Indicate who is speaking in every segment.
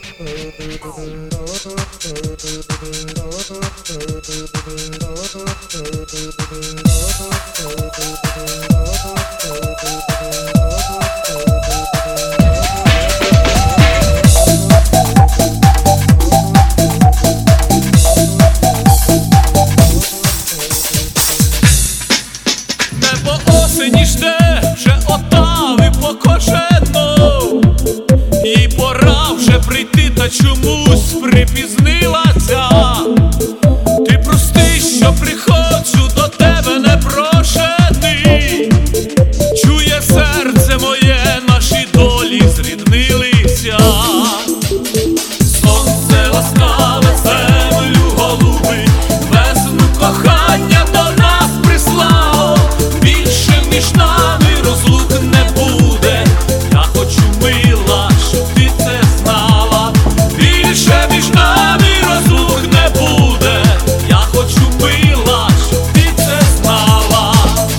Speaker 1: Небо осені жде, вже отави покошено, їй пора вже прийти, та чомусь припізнилася. Ти прости, що приходжу до тебе непрошений. Чує серце моє, наші долі зріднилися. Сонце ласкаве землю голубить, весну кохання до нас прислало. Більше між нами розлук не буде. Я хочу, мила, щоб ти це знала. Більше між нами розлук не буде. Я хочу, мила, щоб ти це знала.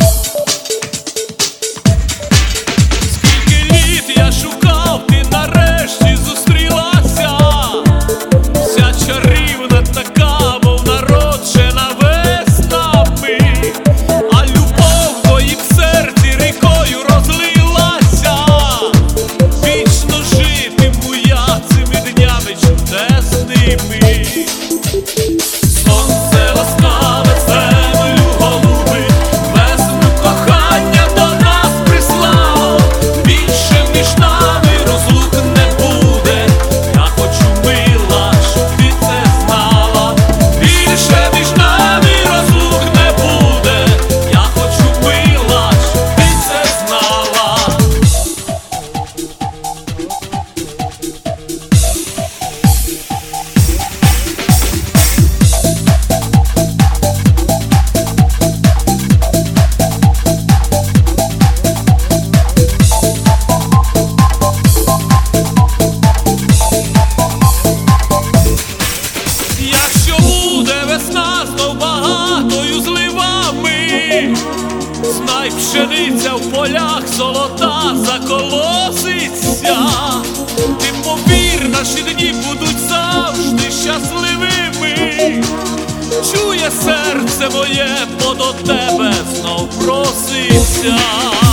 Speaker 1: Скільки літ я шукав, ти нарешті зустрілася. Вся чарівна така, мов народжена веснами. А любов в твоїм серці рікою розлилася. Вічно житиму я цими днями чудесними. Сонце ласкаве землю голубить, весну кохання до нас прислало. Більше між нами розлук не буде. Я хочу, мила, щоб ти це знала. Більше між нами розлук не буде. Я хочу, мила, щоб ти це знала. Якщо буде весна знов багатою зливами, знай, пшениця в полях золота заколоситься. Ти повір, наші дні будуть завжди щасливими. Чує серце моє, бо до тебе знов проситься.